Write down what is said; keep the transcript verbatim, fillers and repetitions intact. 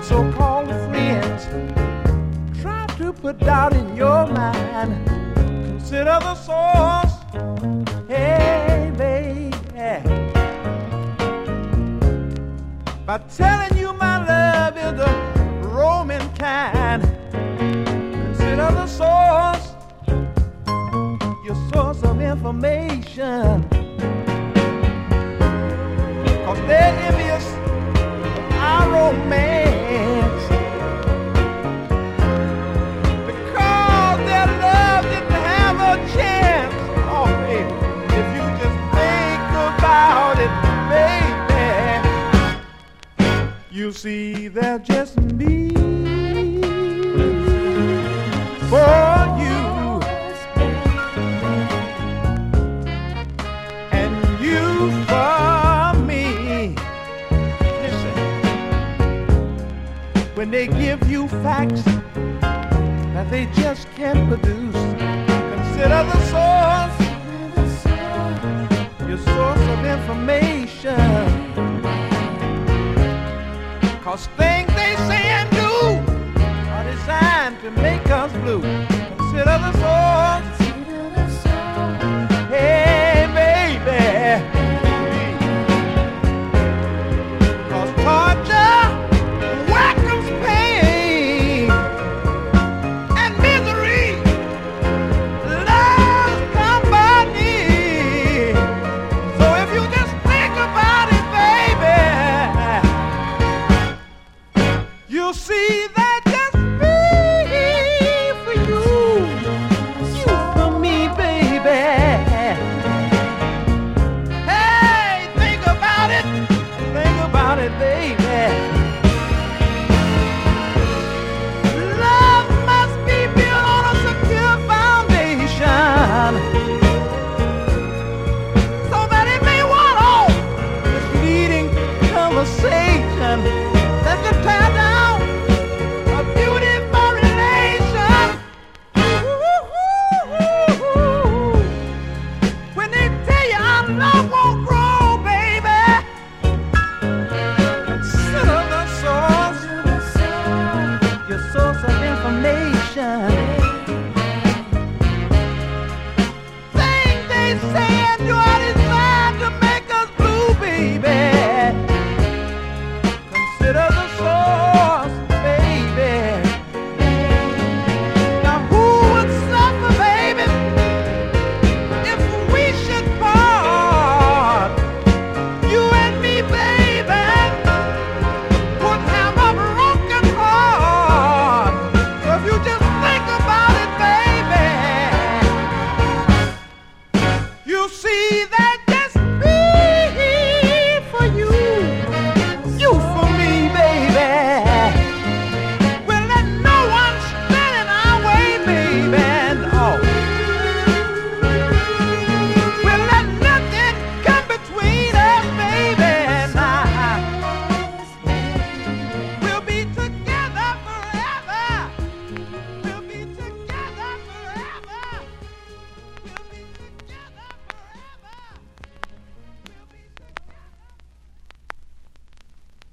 so-called friends try to put doubt in your mind. Consider the source. Hey, baby, by telling you my love is the Roman kind. Consider the source, your source of information. Cause they're envious of our romance, because their love didn't have a chance. Oh, baby, if you just think about it, baby, you see they're just me for you, and you for me. Listen, when they give you facts that they just can't produce, consider the source, your source of information. Cause things they say and do are designed to make us blue. Consider the source. Hey, baby. Cause torture welcomes pain and misery loves company. So if you just think about it, baby, you'll see that just me for you, you for me, baby. Hey, think about it, think about it, baby. Love must be built on a secure foundation, so that it may ward off misleading conversation that could tear down a beautiful relation. Ooh, when they tell you our love won't grow, baby, consider the source, your source of information. Things they say and do are designed to make us blue, baby. Consider the source.